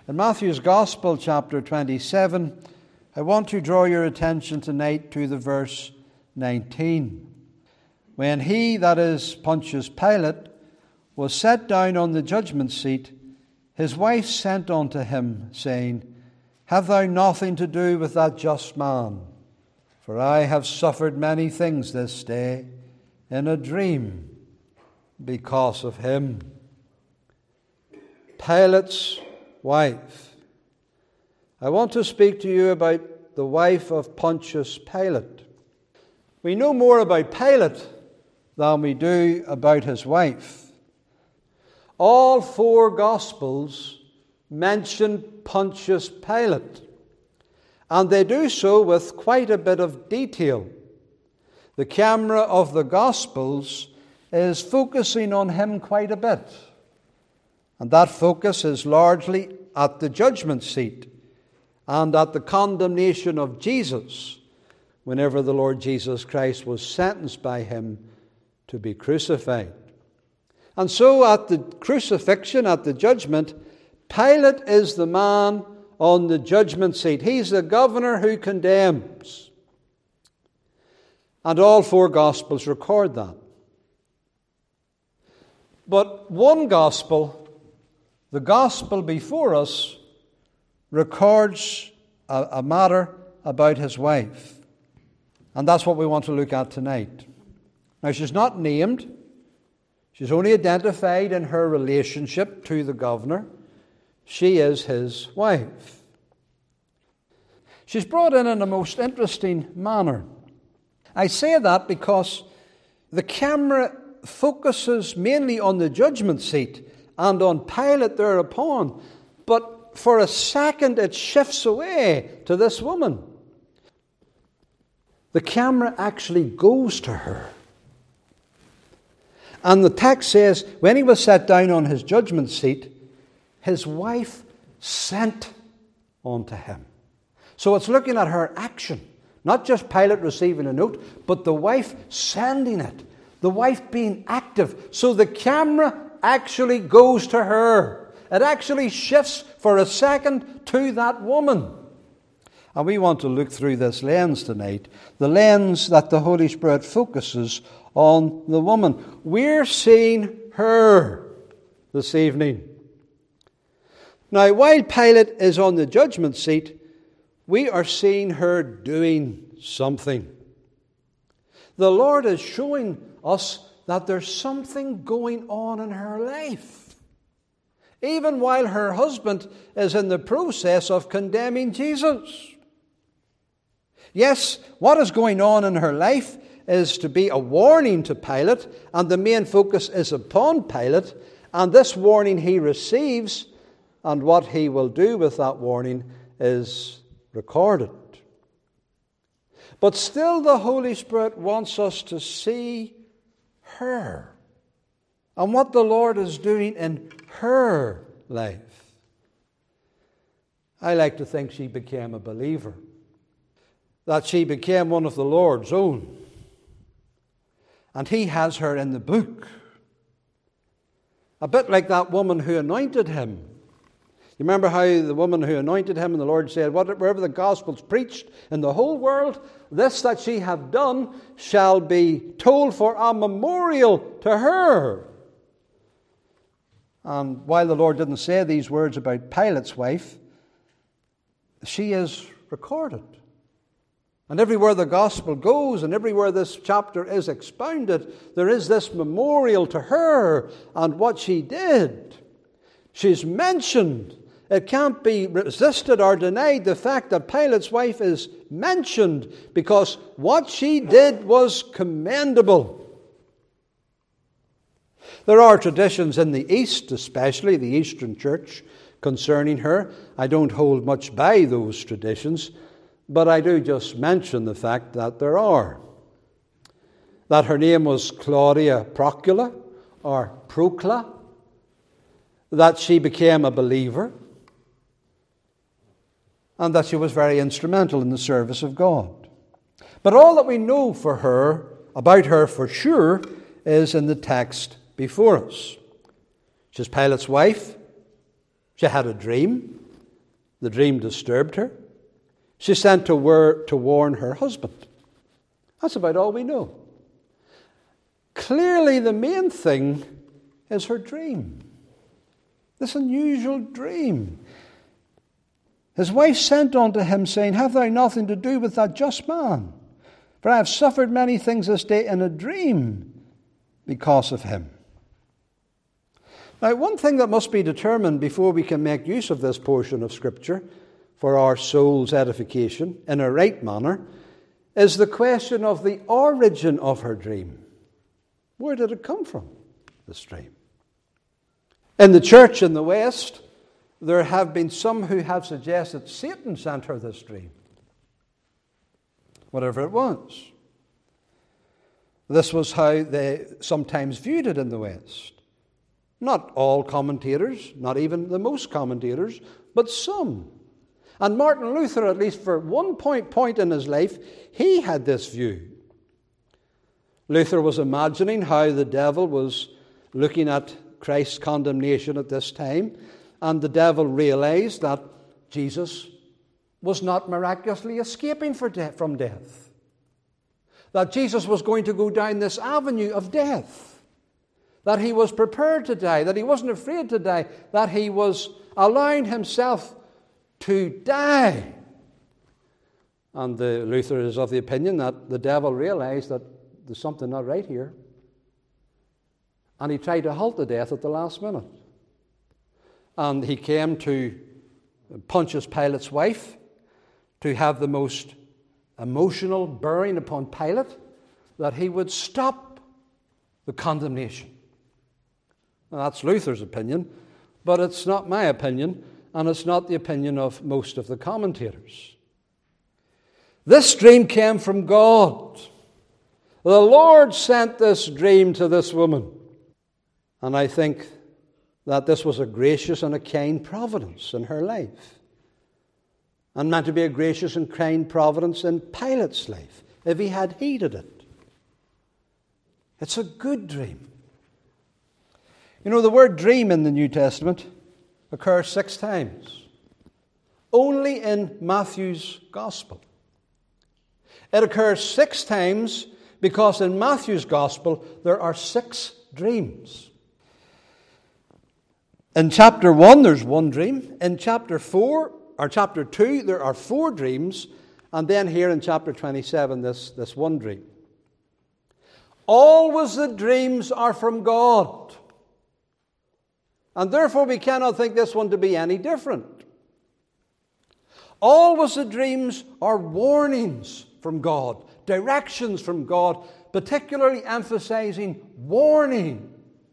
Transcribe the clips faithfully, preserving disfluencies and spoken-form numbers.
In Matthew's Gospel, chapter twenty-seven, I want to draw your attention tonight to the verse nineteen. When he, that is Pontius Pilate, was set down on the judgment seat, his wife sent unto him, saying, Have thou nothing to do with that just man? For I have suffered many things this day in a dream because of him. Pilate's wife. I want to speak to you about the wife of Pontius Pilate. We know more about Pilate than we do about his wife. All four Gospels mention Pontius Pilate, and they do so with quite a bit of detail. The camera of the Gospels is focusing on him quite a bit, and that focus is largely at the judgment seat and at the condemnation of Jesus whenever the Lord Jesus Christ was sentenced by him to be crucified. And so at the crucifixion, at the judgment, Pilate is the man on the judgment seat. He's the governor who condemns. And all four Gospels record that. But one Gospel, the Gospel before us, records a, a matter about his wife. And that's what we want to look at tonight. Now, she's not named. She's only identified in her relationship to the governor. She is his wife. She's brought in in a most interesting manner. I say that because the camera focuses mainly on the judgment seat and on Pilate thereupon. But for a second it shifts away to this woman. The camera actually goes to her. And the text says, when he was set down on his judgment seat, his wife sent unto him. So it's looking at her action. Not just Pilate receiving a note, but the wife sending it. The wife being active. So the camera actually goes to her. It actually shifts for a second to that woman. And we want to look through this lens tonight. The lens that the Holy Spirit focuses on the woman. We're seeing her this evening. Now, while Pilate is on the judgment seat, we are seeing her doing something. The Lord is showing us that there's something going on in her life. Even while her husband is in the process of condemning Jesus. Yes, what is going on in her life is to be a warning to Pilate, and the main focus is upon Pilate, and this warning he receives, and what he will do with that warning is recorded. But still the Holy Spirit wants us to see her and what the Lord is doing in her life. I like to think she became a believer, that she became one of the Lord's own. And he has her in the book. A bit like that woman who anointed him. You remember how the woman who anointed him, and the Lord said, wherever the gospel's preached in the whole world, this that she have done shall be told for a memorial to her. And while the Lord didn't say these words about Pilate's wife, she is recorded. And everywhere the gospel goes, and everywhere this chapter is expounded, there is this memorial to her and what she did. She's mentioned. It can't be resisted or denied, the fact that Pilate's wife is mentioned, because what she did was commendable. There are traditions in the East, especially the Eastern Church, concerning her. I don't hold much by those traditions, but I do just mention the fact that there are. That her name was Claudia Procula, or Procla, that she became a believer, and that she was very instrumental in the service of God. But all that we know for her, about her for sure, is in the text before us. She's Pilate's wife. She had a dream. The dream disturbed her. She sent to, wor- to warn her husband. That's about all we know. Clearly, the main thing is her dream. This unusual dream. His wife sent unto him, saying, Have thou nothing to do with that just man? For I have suffered many things this day in a dream because of him. Now, one thing that must be determined before we can make use of this portion of Scripture for our soul's edification in a right manner is the question of the origin of her dream. Where did it come from, this dream? In the church in the West, there have been some who have suggested Satan sent her this dream. Whatever it was. This was how they sometimes viewed it in the West. Not all commentators, not even the most commentators, but some. And Martin Luther, at least for one point, point in his life, he had this view. Luther was imagining how the devil was looking at Christ's condemnation at this time, and the devil realized that Jesus was not miraculously escaping for de- from death. That Jesus was going to go down this avenue of death. That he was prepared to die, that he wasn't afraid to die, that he was allowing himself to die. And the Luther is of the opinion that the devil realized that there's something not right here. And he tried to halt the death at the last minute. And he came to Pontius Pilate's wife to have the most emotional bearing upon Pilate that he would stop the condemnation. Now, that's Luther's opinion, but it's not my opinion, and it's not the opinion of most of the commentators. This dream came from God. The Lord sent this dream to this woman. And I think that this was a gracious and a kind providence in her life. And meant to be a gracious and kind providence in Pilate's life, if he had heeded it. It's a good dream. You know, the word dream in the New Testament occurs six times. Only in Matthew's Gospel. It occurs six times because in Matthew's Gospel there are six dreams. In chapter one, there's one dream. In chapter four, or chapter two, there are four dreams. And then here in chapter twenty-seven, this, this one dream. Always the dreams are from God. And therefore we cannot think this one to be any different. Always the dreams are warnings from God, directions from God, particularly emphasizing warning.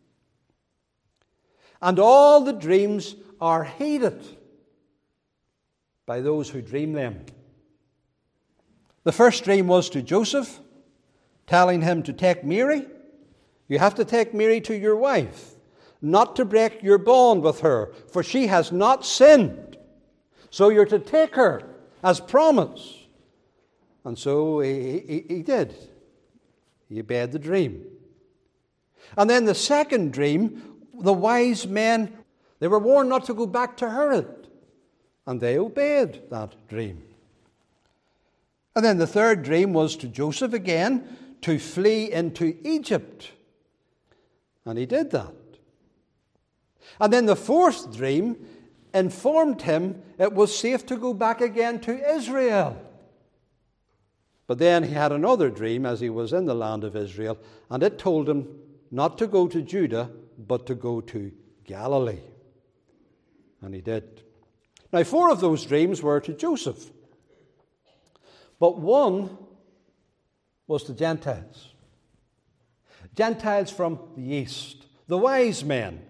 And all the dreams are heeded by those who dream them. The first dream was to Joseph, telling him to take Mary. You have to take Mary to your wife, not to break your bond with her, for she has not sinned. So you're to take her as promised. And so he, he, he did. He obeyed the dream. And then the second dream, the wise men, they were warned not to go back to Herod. And they obeyed that dream. And then the third dream was to Joseph again, to flee into Egypt. And he did that. And then the fourth dream informed him it was safe to go back again to Israel. But then he had another dream as he was in the land of Israel, and it told him not to go to Judah, but to go to Galilee. And he did. Now, four of those dreams were to Joseph. But one was to Gentiles. Gentiles from the east. The wise men.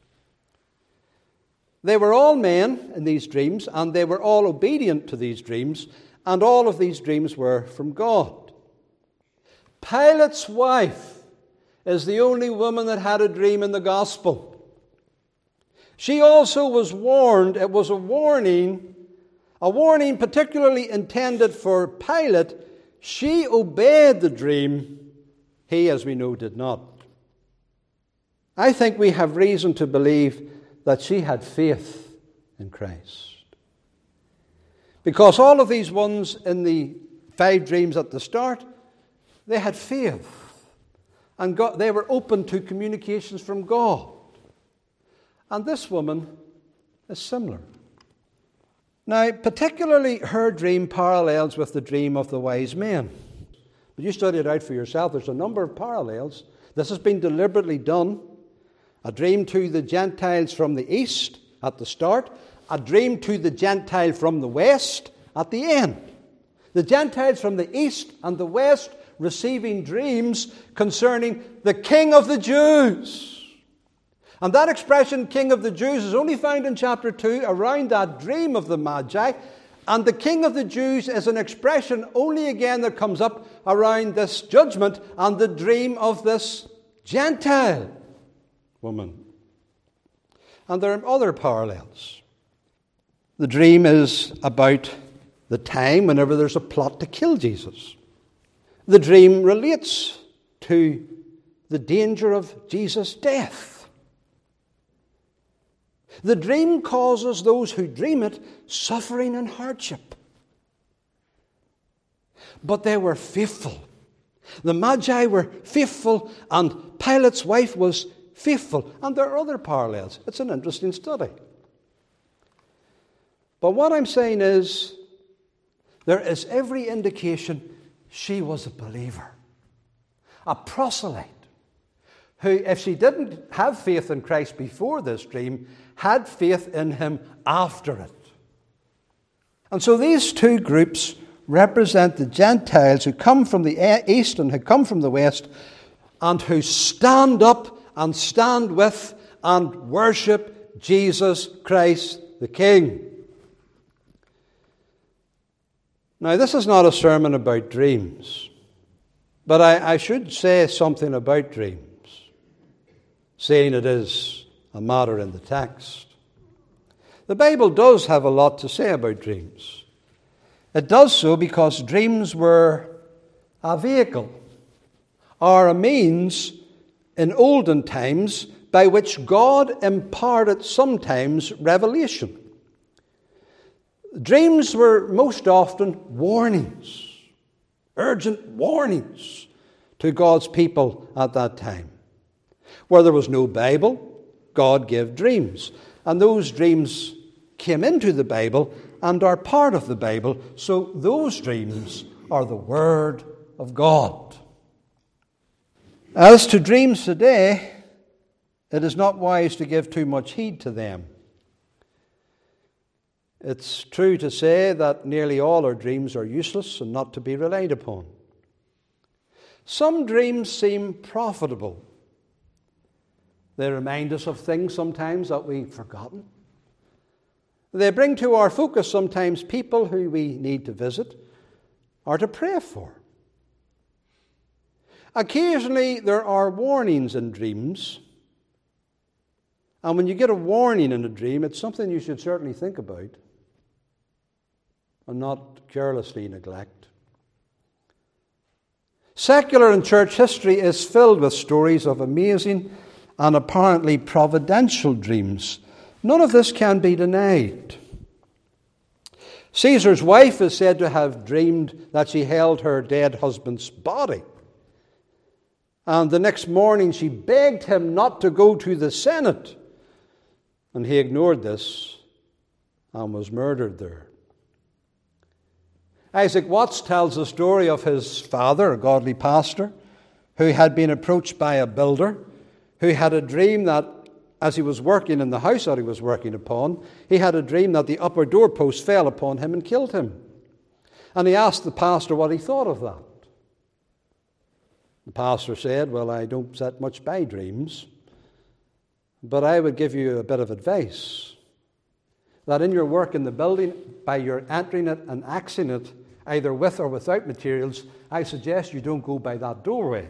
They were all men in these dreams, and they were all obedient to these dreams, and all of these dreams were from God. Pilate's wife is the only woman that had a dream in the gospel. She also was warned. It was a warning, a warning particularly intended for Pilate. She obeyed the dream. He, as we know, did not. I think we have reason to believe that she had faith in Christ. Because all of these ones in the five dreams at the start, they had faith. And God, they were open to communications from God. And this woman is similar. Now, particularly her dream parallels with the dream of the wise men. But you study it out for yourself. There's a number of parallels. This has been deliberately done. A dream to the Gentiles from the east at the start. A dream to the Gentile from the west at the end. The Gentiles from the east and the west receiving dreams concerning the King of the Jews. And that expression, King of the Jews, is only found in chapter two around that dream of the Magi. And the King of the Jews is an expression only again that comes up around this judgment and the dream of this Gentile woman. And there are other parallels. The dream is about the time whenever there's a plot to kill Jesus. The dream relates to the danger of Jesus' death. The dream causes those who dream it suffering and hardship. But they were faithful. The Magi were faithful, and Pilate's wife was faithful. And there are other parallels. It's an interesting study. But what I'm saying is, there is every indication she was a believer, a proselyte, who, if she didn't have faith in Christ before this dream, had faith in him after it. And so these two groups represent the Gentiles who come from the east and who come from the west, and who stand up and stand with and worship Jesus Christ the King. Now, this is not a sermon about dreams, but I, I should say something about dreams, saying it is a matter in the text. The Bible does have a lot to say about dreams. It does so because dreams were a vehicle or a means in olden times by which God imparted sometimes revelation. Dreams were most often warnings, urgent warnings to God's people at that time. Where there was no Bible, God gave dreams. And those dreams came into the Bible and are part of the Bible. So those dreams are the Word of God. As to dreams today, it is not wise to give too much heed to them. It's true to say that nearly all our dreams are useless and not to be relied upon. Some dreams seem profitable. They remind us of things sometimes that we've forgotten. They bring to our focus sometimes people who we need to visit or to pray for. Occasionally there are warnings in dreams. And when you get a warning in a dream, it's something you should certainly think about and not carelessly neglect. Secular and church history is filled with stories of amazing and apparently providential dreams. None of this can be denied. Caesar's wife is said to have dreamed that she held her dead husband's body. And the next morning she begged him not to go to the Senate. And he ignored this and was murdered there. Isaac Watts tells the story of his father, a godly pastor, who had been approached by a builder, who had a dream that as he was working in the house that he was working upon, he had a dream that the upper doorpost fell upon him and killed him. And he asked the pastor what he thought of that. The pastor said, "Well, I don't set much by dreams, but I would give you a bit of advice. That in your work in the building, by your entering it and axing it, either with or without materials, I suggest you don't go by that doorway."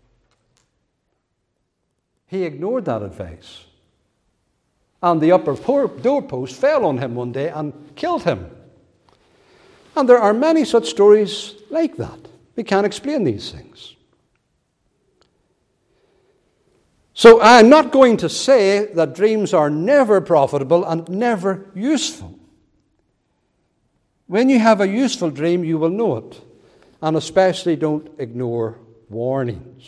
He ignored that advice. And the upper doorpost fell on him one day and killed him. And there are many such stories like that. We can't explain these things. So I'm not going to say that dreams are never profitable and never useful. When you have a useful dream, you will know it. And especially don't ignore warnings.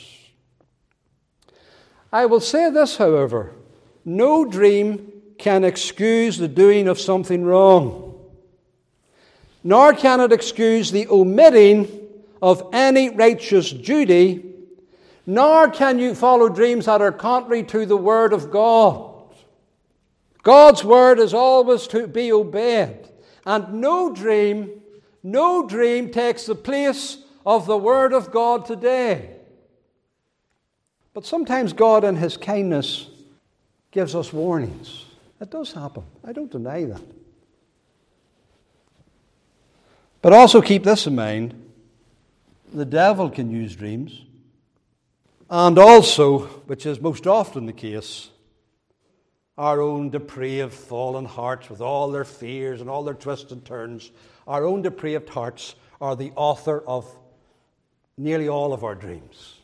I will say this, however. No dream can excuse the doing of something wrong. Nor can it excuse the omitting of any righteous duty. Nor can you follow dreams that are contrary to the Word of God. God's Word is always to be obeyed. And no dream, no dream takes the place of the Word of God today. But sometimes God in His kindness gives us warnings. It does happen. I don't deny that. But also keep this in mind. The devil can use dreams. And also, which is most often the case, our own depraved, fallen hearts with all their fears and all their twists and turns, our own depraved hearts are the author of nearly all of our dreams.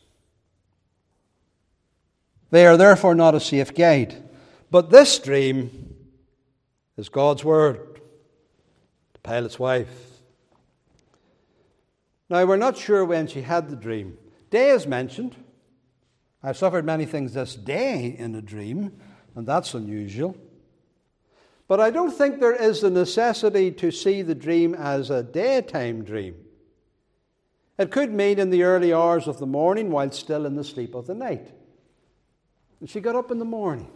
They are therefore not a safe guide. But this dream is God's Word to Pilate's wife. Now, we're not sure when she had the dream. Day is mentioned. I've suffered many things this day in a dream, and that's unusual. But I don't think there is the necessity to see the dream as a daytime dream. It could mean in the early hours of the morning while still in the sleep of the night. And she got up in the morning.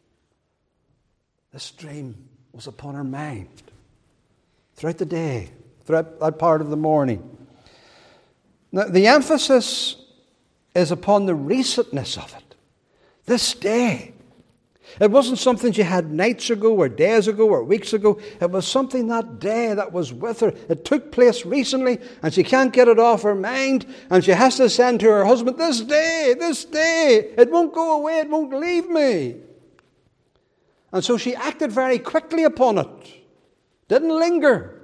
This dream was upon her mind throughout the day, throughout that part of the morning. Now, the emphasis is upon the recentness of it. This day. It wasn't something she had nights ago or days ago or weeks ago. It was something that day that was with her. It took place recently and she can't get it off her mind and she has to send to her husband, this day, this day. It won't go away. It won't leave me. And so she acted very quickly upon it. Didn't linger.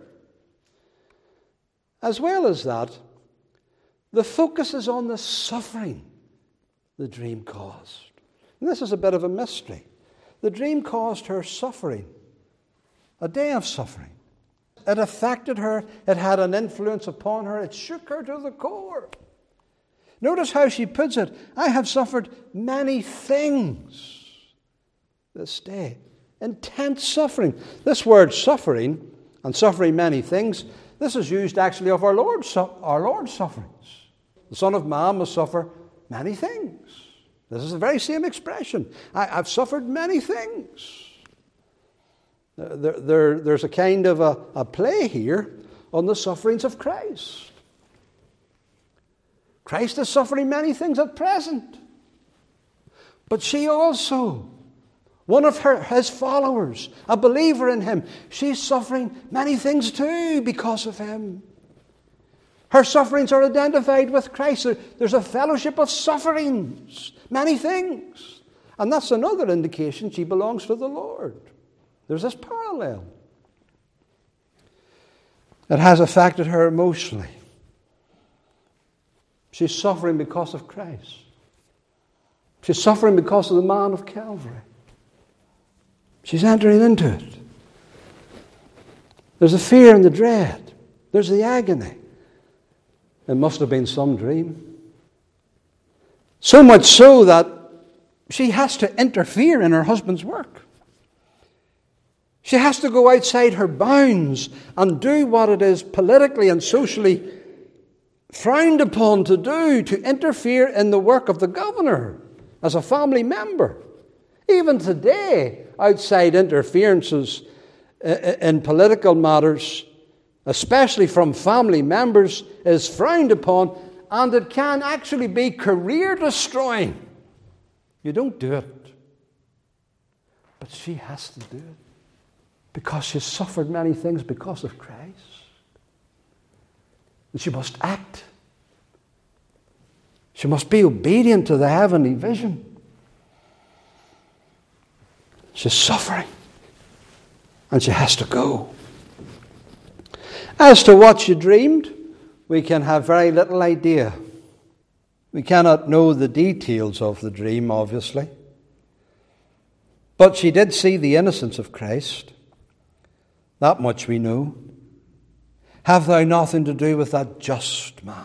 As well as that, the focus is on the suffering the dream caused. And this is a bit of a mystery. The dream caused her suffering, a day of suffering. It affected her. It had an influence upon her. It shook her to the core. Notice how she puts it. I have suffered many things this day. Intense suffering. This word suffering and suffering many things, this is used actually of our Lord's, our Lord's sufferings. The Son of Man must suffer many things. This is the very same expression. I, I've suffered many things. There, there, there's a kind of a, a play here on the sufferings of Christ. Christ is suffering many things at present. But she also, one of her, his followers, a believer in him, she's suffering many things too because of him. Her sufferings are identified with Christ. There's a fellowship of sufferings, many things. And that's another indication she belongs to the Lord. There's this parallel. It has affected her emotionally. She's suffering because of Christ. She's suffering because of the man of Calvary. She's entering into it. There's the fear and the dread. There's the agony. It must have been some dream. So much so that she has to interfere in her husband's work. She has to go outside her bounds and do what it is politically and socially frowned upon to do, to interfere in the work of the governor as a family member. Even today, outside interferences in political matters, especially from family members, is frowned upon, and it can actually be career destroying. You don't do it. But she has to do it because she's suffered many things because of Christ. And she must act. She must be obedient to the heavenly vision. She's suffering. And she has to go. As to what she dreamed, we can have very little idea. We cannot know the details of the dream, obviously. But she did see the innocence of Christ. That much we know. have thou nothing to do with that just man.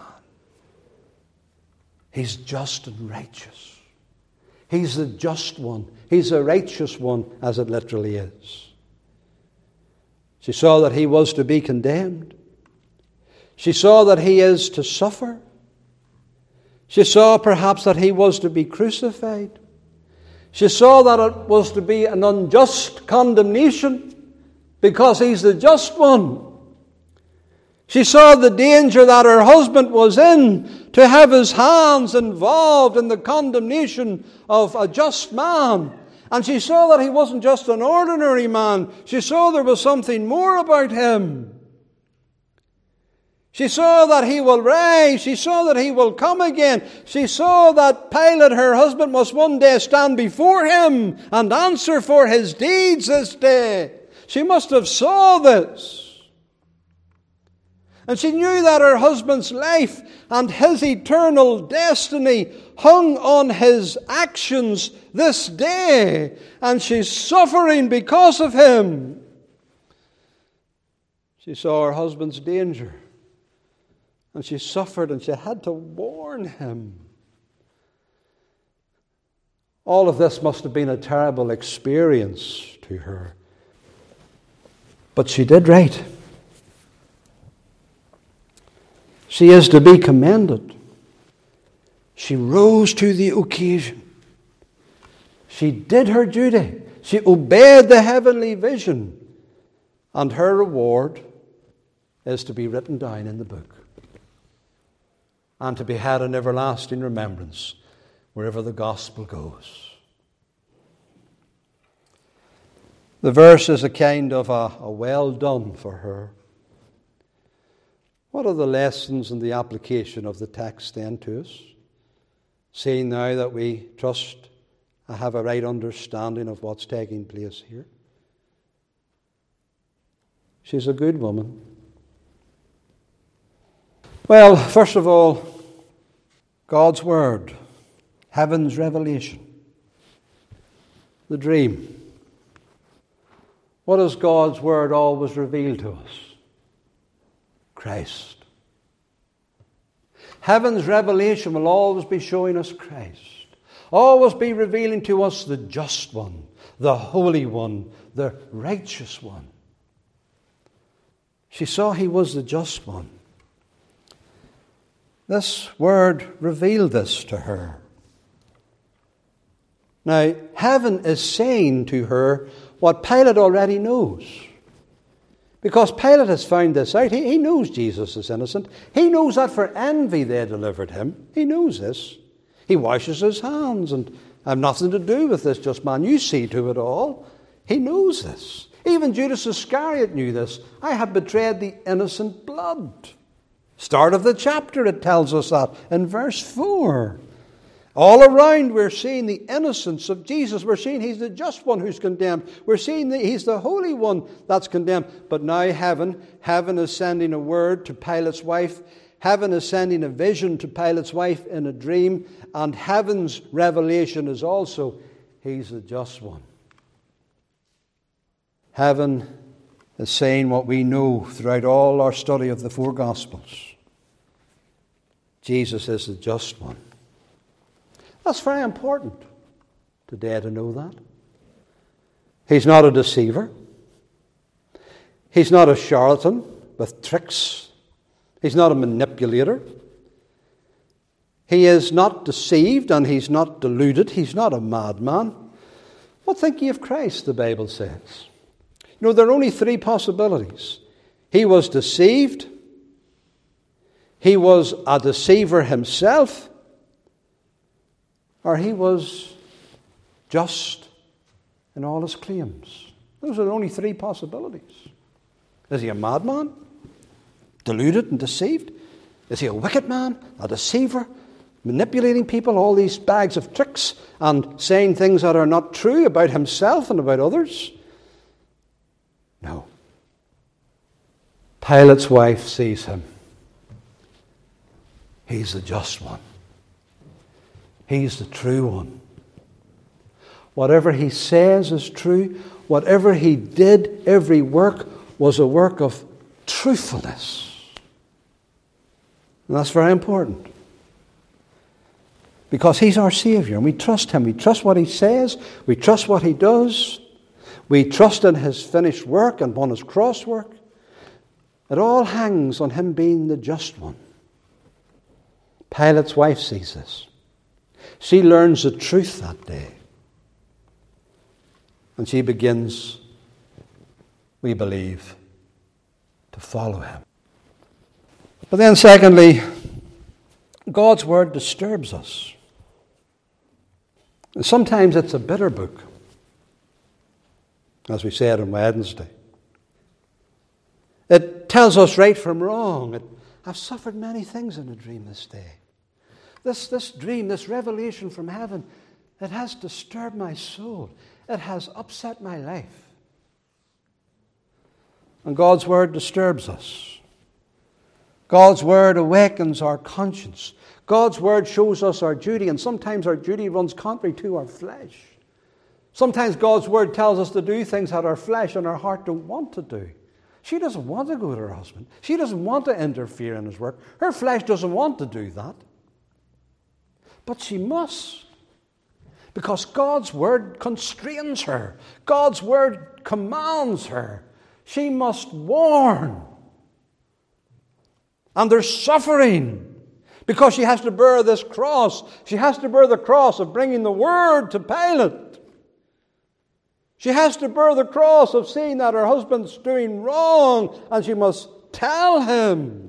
He's just and righteous. He's the just one. He's the righteous one, as it literally is. She saw that he was to be condemned. She saw that he is to suffer. She saw perhaps that he was to be crucified. She saw that it was to be an unjust condemnation because he's the just one. She saw the danger that her husband was in to have his hands involved in the condemnation of a just man. And she saw that he wasn't just an ordinary man. She saw there was something more about him. She saw that he will rise. She saw that he will come again. She saw that Pilate, her husband, must one day stand before him and answer for his deeds this day. She must have saw this. And she knew that her husband's life and his eternal destiny hung on his actions this day. And she's suffering because of him. She saw her husband's danger. And she suffered and she had to warn him. All of this must have been a terrible experience to her. But she did right. She is to be commended. She rose to the occasion. She did her duty. She obeyed the heavenly vision. And her reward is to be written down in the book and to be had in everlasting remembrance wherever the gospel goes. The verse is a kind of a, a well done for her. What are the lessons and the application of the text then to us? Seeing now that we trust I have a right understanding of what's taking place here. She's a good woman. Well, first of all, God's Word, heaven's revelation, the dream. What does God's Word always reveal to us? Christ. Heaven's revelation will always be showing us Christ. Always be revealing to us the just one, the holy one, the righteous one. She saw he was the just one. This word revealed this to her. Now, heaven is saying to her what Pilate already knows. Because Pilate has found this out. He, he knows Jesus is innocent. He knows that for envy they delivered him. He knows this. He washes his hands and I have nothing to do with this just man. You see to it all. He knows this. Even Judas Iscariot knew this. I have betrayed the innocent blood. Start of the chapter, it tells us that in verse four. All around we're seeing the innocence of Jesus. We're seeing he's the just one who's condemned. We're seeing that he's the holy one that's condemned. But now heaven, heaven is sending a word to Pilate's wife. Heaven is sending a vision to Pilate's wife in a dream. And heaven's revelation is also, he's the just one. Heaven is saying what we know throughout all our study of the four Gospels. Jesus is the just one. That's very important today to know that. He's not a deceiver. He's not a charlatan with tricks. He's not a manipulator. He is not deceived and he's not deluded. He's not a madman. What think ye of Christ, the Bible says? You know, there are only three possibilities. He was deceived. He was a deceiver himself. Or he was just in all his claims. Those are the only three possibilities. Is he a madman? Deluded and deceived? Is he a wicked man? A deceiver? Manipulating people? All these bags of tricks and saying things that are not true about himself and about others? No. Pilate's wife sees him. He's the just one. He's the true one. Whatever he says is true. Whatever he did, every work was a work of truthfulness. And that's very important. Because He's our Savior, and we trust Him. We trust what He says. We trust what He does. We trust in His finished work and on His cross work. It all hangs on Him being the just one. Pilate's wife sees this. She learns the truth that day. And she begins, we believe, to follow Him. But then secondly, God's Word disturbs us. And sometimes it's a bitter book, as we said on Wednesday. It tells us right from wrong. It, I've suffered many things in a dream this day. This, this dream, this revelation from heaven, it has disturbed my soul. It has upset my life. And God's Word disturbs us. God's Word awakens our conscience. God's Word shows us our duty, and sometimes our duty runs contrary to our flesh. Sometimes God's Word tells us to do things that our flesh and our heart don't want to do. She doesn't want to go to her husband. She doesn't want to interfere in his work. Her flesh doesn't want to do that. But she must. Because God's Word constrains her. God's Word commands her. She must warn. And there's suffering. Because she has to bear this cross. She has to bear the cross of bringing the Word to Pilate. She has to bear the cross of seeing that her husband's doing wrong. And she must tell him.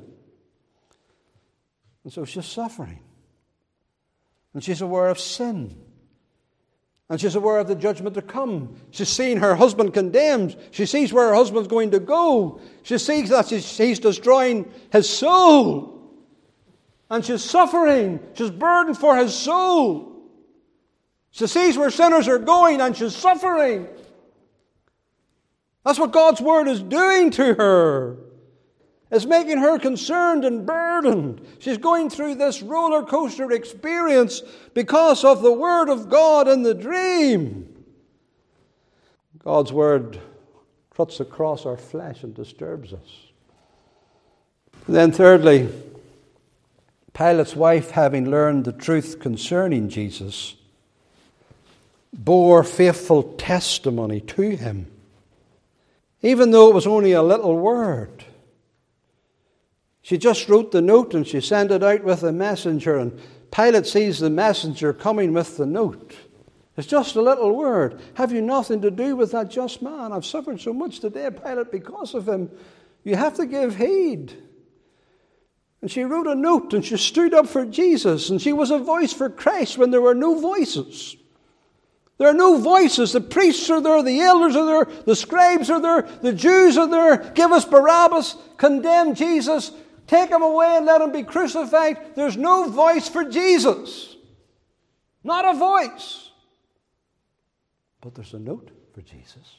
And so she's suffering. And she's aware of sin. And she's aware of the judgment to come. She's seen her husband condemned. She sees where her husband's going to go. She sees that he's destroying his soul. And she's suffering. She's burdened for his soul. She sees where sinners are going and she's suffering. That's what God's Word is doing to her. It's making her concerned and burdened. She's going through this roller coaster experience because of the Word of God in the dream. God's Word cuts across our flesh and disturbs us. And then thirdly, Pilate's wife, having learned the truth concerning Jesus, bore faithful testimony to him. Even though it was only a little word. She just wrote the note and she sent it out with a messenger, and Pilate sees the messenger coming with the note. It's just a little word. Have you nothing to do with that just man? I've suffered so much today, Pilate, because of him. You have to give heed. And she wrote a note and she stood up for Jesus, and she was a voice for Christ when there were no voices. There are no voices. The priests are there, the elders are there, the scribes are there, the Jews are there. Give us Barabbas, condemn Jesus, take him away and let him be crucified. There's no voice for Jesus. Not a voice. But there's a note for Jesus.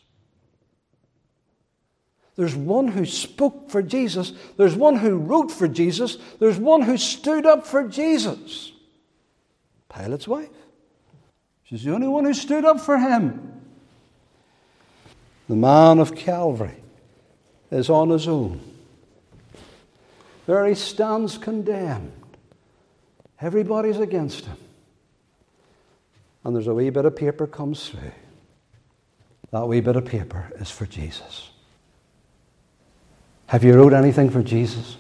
There's one who spoke for Jesus. There's one who wrote for Jesus. There's one who stood up for Jesus. Pilate's wife. She's the only one who stood up for him. The man of Calvary is on his own. There he stands condemned. Everybody's against him. And there's a wee bit of paper comes through. That wee bit of paper is for Jesus. Have you wrote anything for Jesus?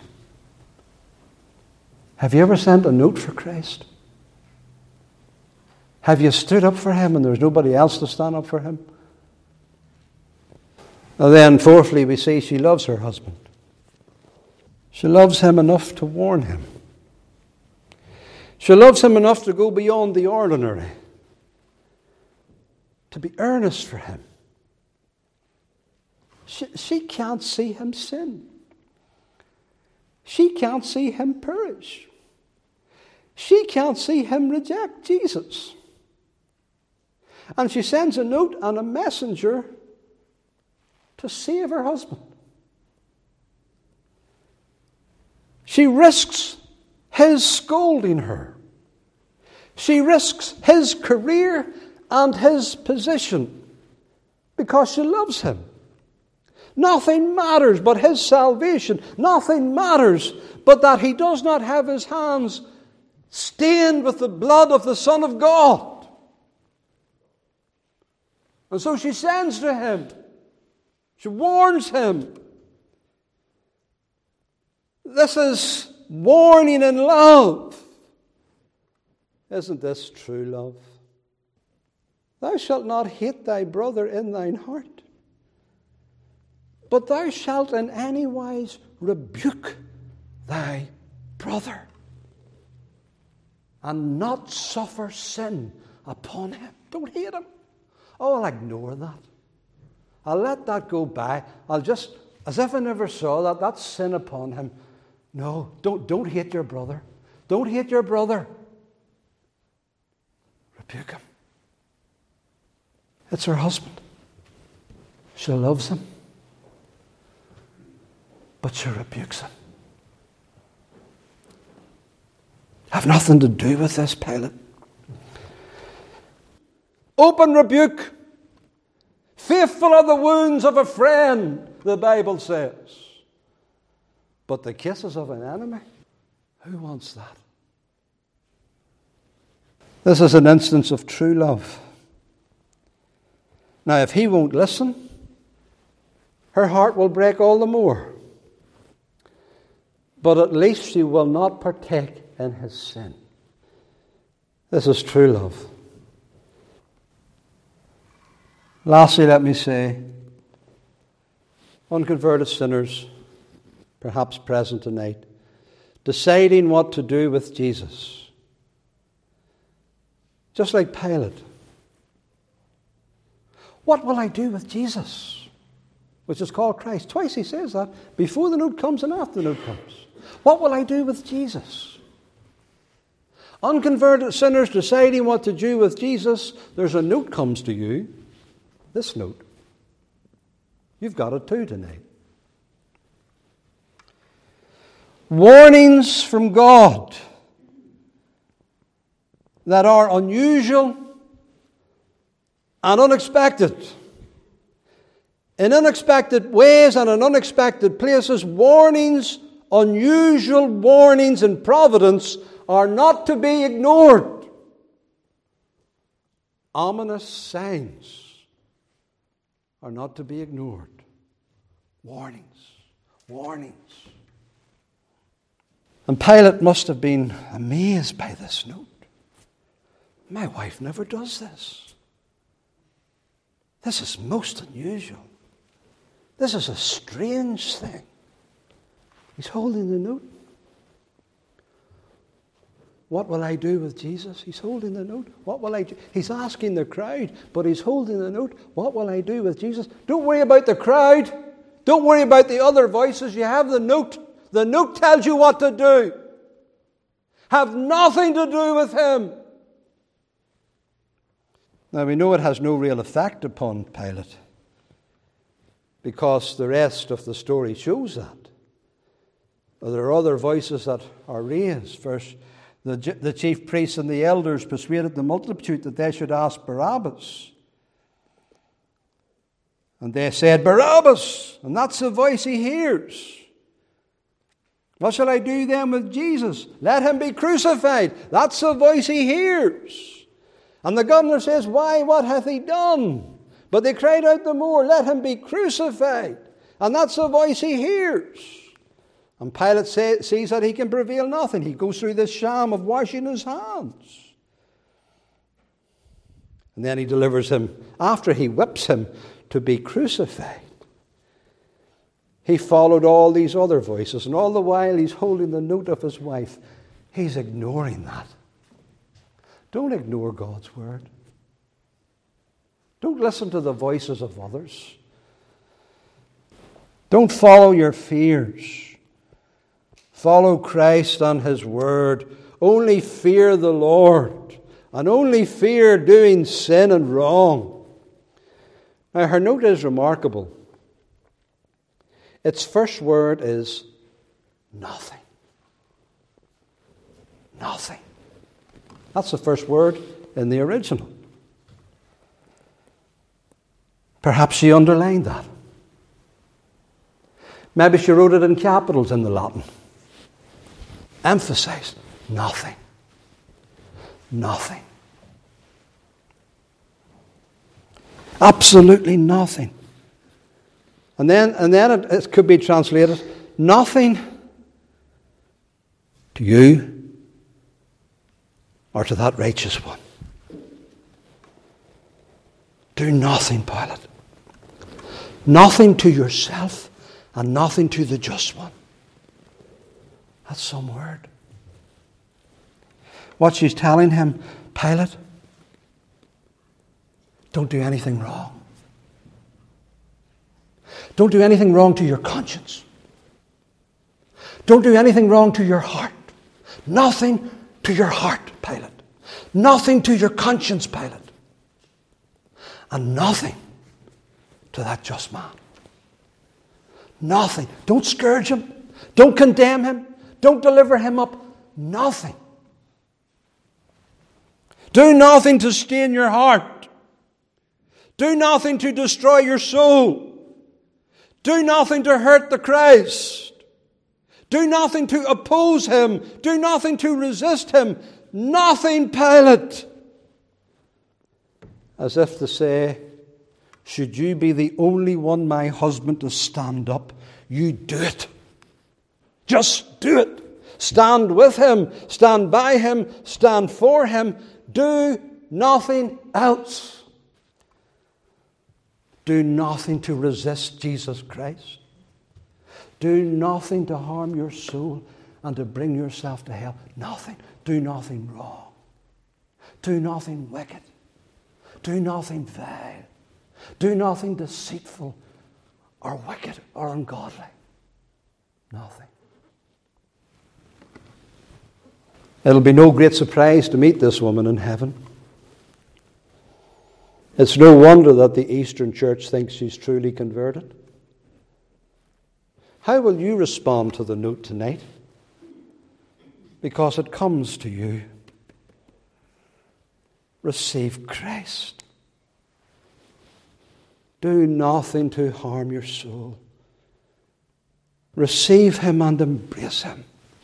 Have you ever sent a note for Christ? Have you stood up for him and there's nobody else to stand up for him? And then fourthly, we see she loves her husband. She loves him enough to warn him. She loves him enough to go beyond the ordinary, to be earnest for him. She, she can't see him sin. She can't see him perish. She can't see him reject Jesus. And she sends a note and a messenger to save her husband. She risks his scolding her. She risks his career and his position because she loves him. Nothing matters but his salvation. Nothing matters but that he does not have his hands stained with the blood of the Son of God. And so she sends to him. She warns him. This is warning in love. Isn't this true love? Thou shalt not hate thy brother in thine heart, but thou shalt in any wise rebuke thy brother, and not suffer sin upon him. Don't hate him. Oh, I'll ignore that. I'll let that go by. I'll just, as if I never saw that, that's sin upon him. No, don't, don't hate your brother. Don't hate your brother. Rebuke him. It's her husband. She loves him, but she rebukes him. Have nothing to do with this, Pilate. Open rebuke. Faithful are the wounds of a friend, the Bible says. But the kisses of an enemy? Who wants that? This is an instance of true love. Now, if he won't listen, her heart will break all the more. But at least she will not partake in his sin. This is true love. Lastly, let me say, unconverted sinners, perhaps present tonight, deciding what to do with Jesus. Just like Pilate. What will I do with Jesus? Which is called Christ. Twice he says that, before the note comes and after the note comes. What will I do with Jesus? Unconverted sinners deciding what to do with Jesus, there's a note comes to you. This note. You've got it too tonight. Warnings from God that are unusual and unexpected. In unexpected ways and in unexpected places, warnings, unusual warnings in providence are not to be ignored. Ominous signs are not to be ignored. Warnings, warnings. And Pilate must have been amazed by this note. My wife never does this. This is most unusual. This is a strange thing. He's holding the note. What will I do with Jesus? He's holding the note. What will I do? He's asking the crowd, but he's holding the note. What will I do with Jesus? Don't worry about the crowd. Don't worry about the other voices. You have the note. The note tells you what to do. Have nothing to do with him. Now we know it has no real effect upon Pilate, because the rest of the story shows that. There are other voices that are raised. First, the, the chief priests and the elders persuaded the multitude that they should ask Barabbas. And they said, Barabbas! And that's the voice he hears. What shall I do then with Jesus? Let him be crucified. That's the voice he hears. And the governor says, why, what hath he done? But they cried out the more, let him be crucified. And that's the voice he hears. And Pilate say, sees that he can prevail nothing. He goes through this sham of washing his hands. And then he delivers him, after he whips him, to be crucified. He followed all these other voices, and all the while he's holding the note of his wife. He's ignoring that. Don't ignore God's word. Don't listen to the voices of others. Don't follow your fears. Follow Christ and his word. Only fear the Lord, and only fear doing sin and wrong. Now, her note is remarkable. Its first word is nothing. Nothing. That's the first word in the original. Perhaps she underlined that. Maybe she wrote it in capitals in the Latin. Emphasize nothing. Nothing. Absolutely nothing. And then, and then it, it could be translated, nothing to you or to that righteous one. Do nothing, Pilate. Nothing to yourself and nothing to the just one. That's some word. What she's telling him, Pilate, don't do anything wrong. Don't do anything wrong to your conscience. Don't do anything wrong to your heart. Nothing to your heart, Pilate. Nothing to your conscience, Pilate. And nothing to that just man. Nothing. Don't scourge him. Don't condemn him. Don't deliver him up. Nothing. Do nothing to stain your heart. Do nothing to destroy your soul. Do nothing to hurt the Christ. Do nothing to oppose him. Do nothing to resist him. Nothing, Pilate. As if to say, should you be the only one, my husband, to stand up, you do it. Just do it. Stand with him. Stand by him. Stand for him. Do nothing else. Do nothing to resist Jesus Christ. Do nothing to harm your soul and to bring yourself to hell. Nothing. Do nothing wrong. Do nothing wicked. Do nothing vile. Do nothing deceitful or wicked or ungodly. Nothing. It'll be no great surprise to meet this woman in heaven. It's no wonder that the Eastern Church thinks she's truly converted. How will you respond to the note tonight? Because it comes to you. Receive Christ. Do nothing to harm your soul. Receive him and embrace him.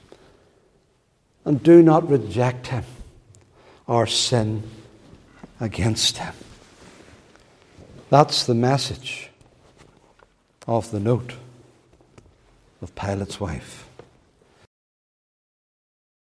And do not reject him or sin against him. That's the message of the note of Pilate's wife.